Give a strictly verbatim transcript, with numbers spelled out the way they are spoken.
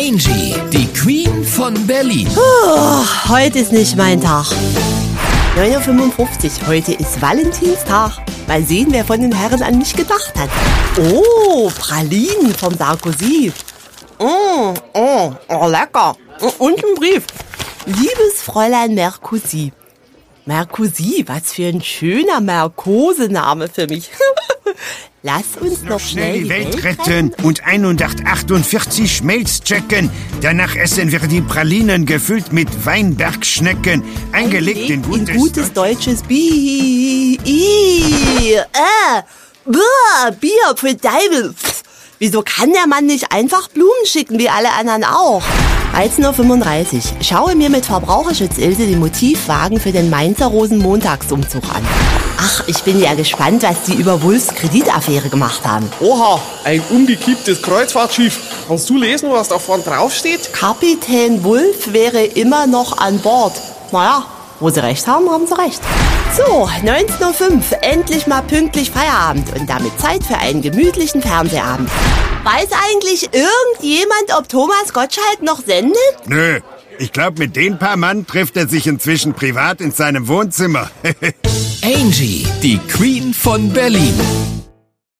Angie, die Queen von Berlin. Oh, heute ist nicht mein Tag. neun Uhr fünfundfünfzig, heute ist Valentinstag. Mal sehen, wer von den Herren an mich gedacht hat. Oh, Pralinen vom Sarkozy. Oh, oh, oh, lecker. Und ein Brief. Liebes Fräulein Merkozy. Merkozy, was für ein schöner Merkosename für mich. Lass uns noch, noch schnell die Welt, Welt retten und hundertachtundvierzig Mails checken. Danach essen wir die Pralinen gefüllt mit Weinbergschnecken, eingelegt in gutes, in gutes deutsches Bier. Äh, Bier für Deibel. Wieso kann der Mann nicht einfach Blumen schicken, wie alle anderen auch? dreizehn Uhr fünfunddreißig. Schaue mir mit Verbraucherschutz Ilse den Motivwagen für den Mainzer Rosenmontagsumzug an. Ach, ich bin ja gespannt, was die über Wulfs Kreditaffäre gemacht haben. Oha, ein umgekipptes Kreuzfahrtschiff. Kannst du lesen, was da vorne draufsteht? Kapitän Wulff wäre immer noch an Bord. Naja, wo sie recht haben, haben sie recht. So, neunzehn Uhr fünf, endlich mal pünktlich Feierabend und damit Zeit für einen gemütlichen Fernsehabend. Weiß eigentlich irgendjemand, ob Thomas Gottschalk noch sendet? Nö, ich glaube, mit den paar Mann trifft er sich inzwischen privat in seinem Wohnzimmer. Angie, die Queen von Berlin.